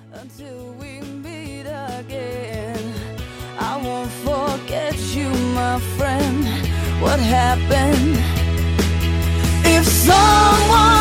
until we meet again. I won't forget you, my friend. What happened? If someone